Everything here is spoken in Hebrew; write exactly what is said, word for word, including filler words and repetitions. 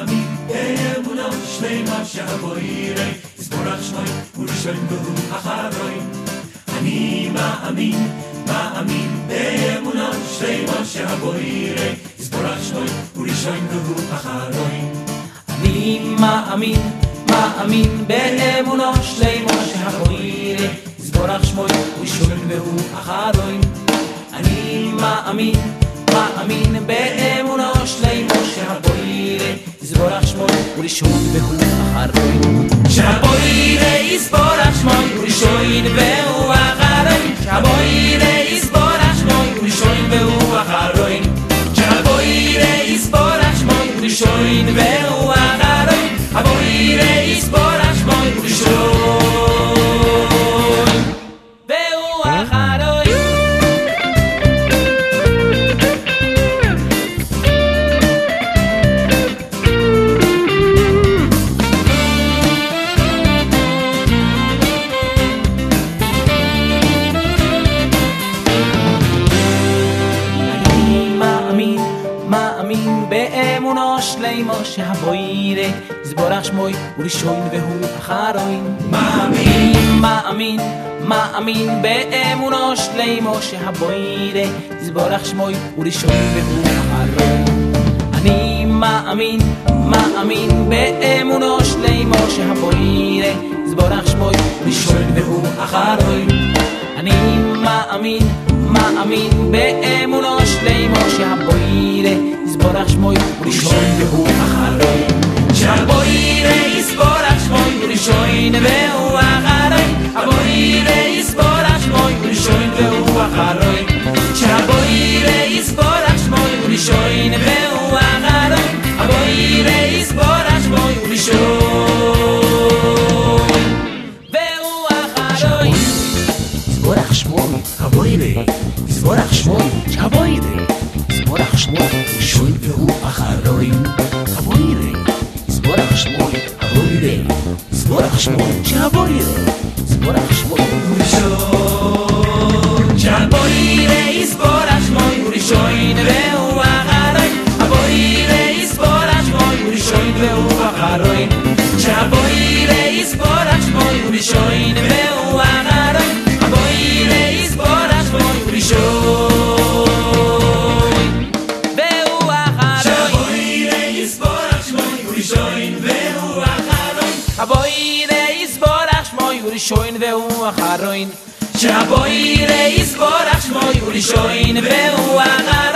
מאמין באמונה שלמה שהבוירי יזבורך שמוי וראשון והוא אחרון. אני מאמין, מאמין באמונה שלמה שהבוירי יזבורך שמוי וראשון והוא אחרון. אני מאמין, מאמין באמונה שלמה שהבוירי יזבורך שמוי וראשון והוא אחרון. אני מאמין, מאמין באמונה שלמה שהבוירי יזבורך שמוי וראשון והוא אחרון. שהבוירי יזבורך שמוי וראשון והוא אחרון. שהבוירי יזבורך שמוי וראשון והוא אחרון. שהבוירי יזבורך שמוי וראשון והוא אחרון. הבוירי יזבורך שמוי וראשון והוא אחרון. מאמין באמונה שלמה שהבוירי יזבורך שמוי וראשון והוא אחרון. מאמין, מאמין, מאמין באמונה שלמה שהבוירי יזבורך שמוי וראשון והוא אחרון. אני מאמין, מאמין באמונה שלמה שהבוירי יזבורך שמוי וראשון והוא אחרון. אני מאמין, מאמין באמונה שלמה שהבוירי יזבורך שמוי וראשון והוא אחרון. שהבוירי יזבורך שמוי וראשון והוא אחרון. הבוירי יזבורך שמוי וראשון והוא אחרון. שהבוירי יזבורך שמוי וראשון והוא אחרון. הבוירי יזבורך שמוי וראשון והוא אחרון. יזבורך שמוי הבוירי יזבורך שמוי שהבוירי יזבורך שמוי וראשון והוא אחרון. הבוירי יזבורך שמוי הבוירי יזבורך שמוי שהבוירי יזבורך שמוי וראשון. שהבוירי יזבורך שמוי וראשון והוא אחרון. הבוירי יזבורך שמוי וראשון והוא אחרון. שהבוירי יזבורך שמוי וראשון והוא אחרון. הבוירי יזבורך שמוי וראשון והוא אחרון. שהבוירי יזבורך שמוי וראשון והוא אחרון. הבוירי יזבורך שמוי וראשון והוא אחרון. שהבוירי יזבורך שמוי וראשון והוא אחרון.